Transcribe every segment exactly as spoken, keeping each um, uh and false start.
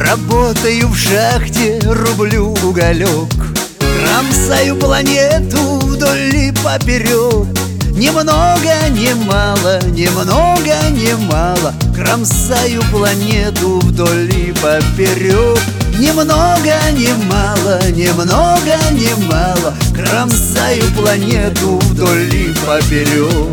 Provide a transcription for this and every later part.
Работаю в шахте, рублю уголек, кромсаю планету вдоль и поперек. Ни много, ни мало, ни много, ни мало, кромсаю планету вдоль и поперек. Ни много, ни мало, ни много, ни мало, кромсаю планету вдоль и поперек.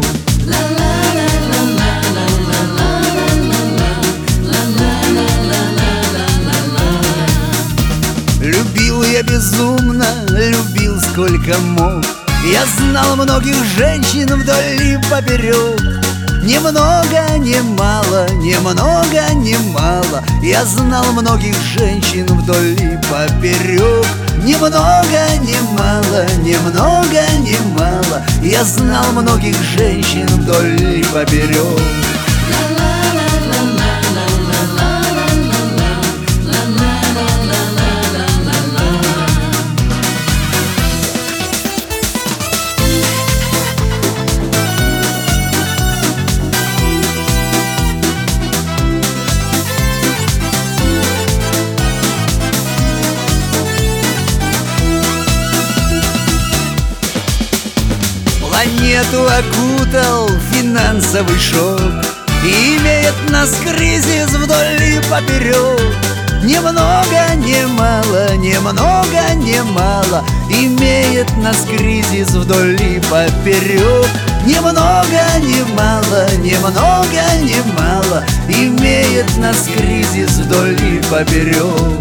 Любил я безумно, любил сколько мог. Я знал многих женщин вдоль и поперек. Ни много, ни мало, ни много, ни мало, я знал многих женщин вдоль и поперек. Ни много, ни мало, ни много, ни мало, я знал многих женщин вдоль и поперек. Планету окутал финансовый шок, и имеет нас кризис вдоль и поперек. Ни много, ни мало, ни много, ни мало, имеет нас кризис вдоль и поперек. Ни много, ни мало, ни много, ни мало, имеет нас кризис вдоль и поперек.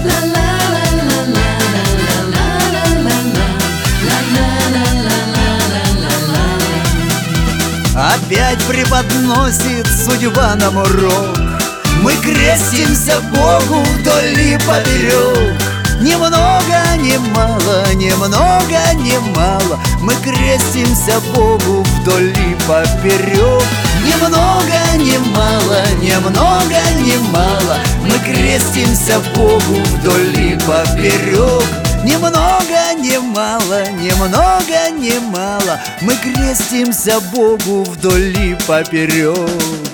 Опять преподносит судьба нам урок. Мы крестимся Богу вдоль и поперек. Ни много, ни мало, ни много, ни мало, мы крестимся Богу вдоль и поперек. Ни много, ни мало, ни много, ни мало, мы крестимся Богу вдоль и поперек. Ни много, ни мало, ни много, ни мало, мы крестимся Богу вдоль и поперек.